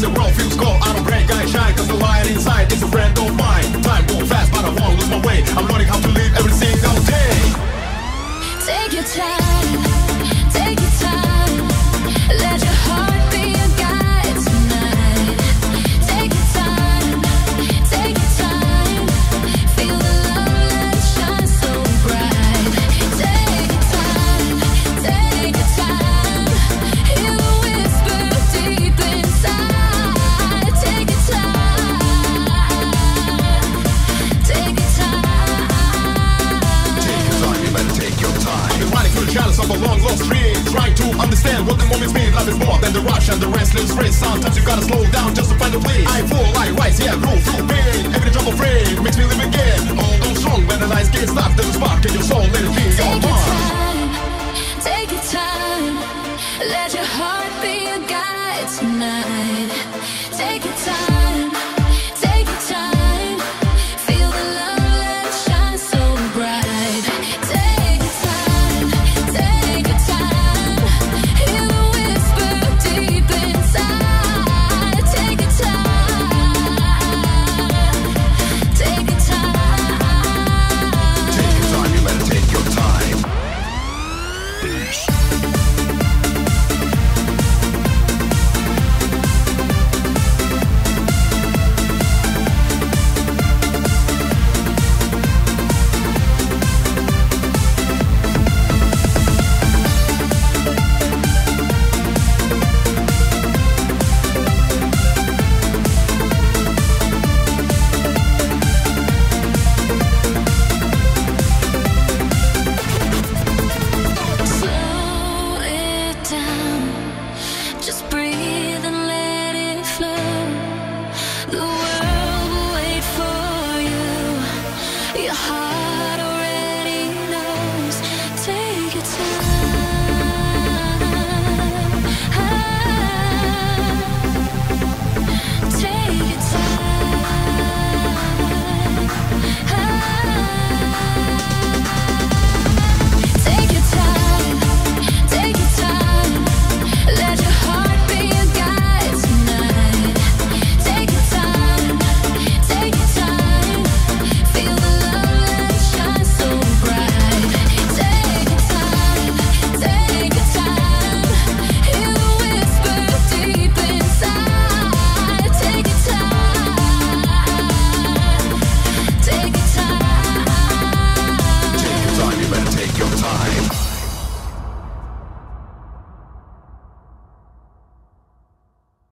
the world feels cold, I don't break, I shine, cause the light inside is a friend of mine. Time goes fast, but I won't lose my way. I'm learning how to live every single day. Take your time, take your time. Let your heart be your guide tonight. Take your time, take your time. Feel the love that shines so bright. Take your time, take your time. Hear the whisper deep inside. Take your time, take your time. Take your time, you better take your time. I've been running through the shadows of a long lost dream, trying to understand what the moments mean. Life is more than the rush and the restless race. Sometimes you gotta slow down just to find a place. I fall, I rise, yeah, I grow through pain. Every drop of rain makes me live again. Although strong, when the lights get stuck, there's a spark in your soul, let it be your Take your heart. time, take your time. Let your heart be your guide tonight. Take your time.